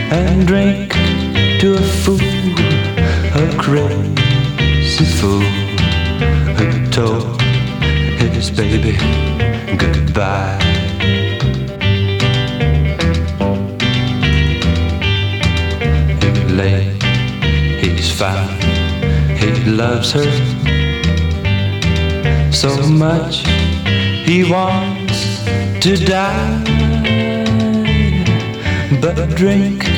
and drink to a fool, a crazy fool who told his baby goodbye. Late, he's found he loves her so much he wants to die, but drink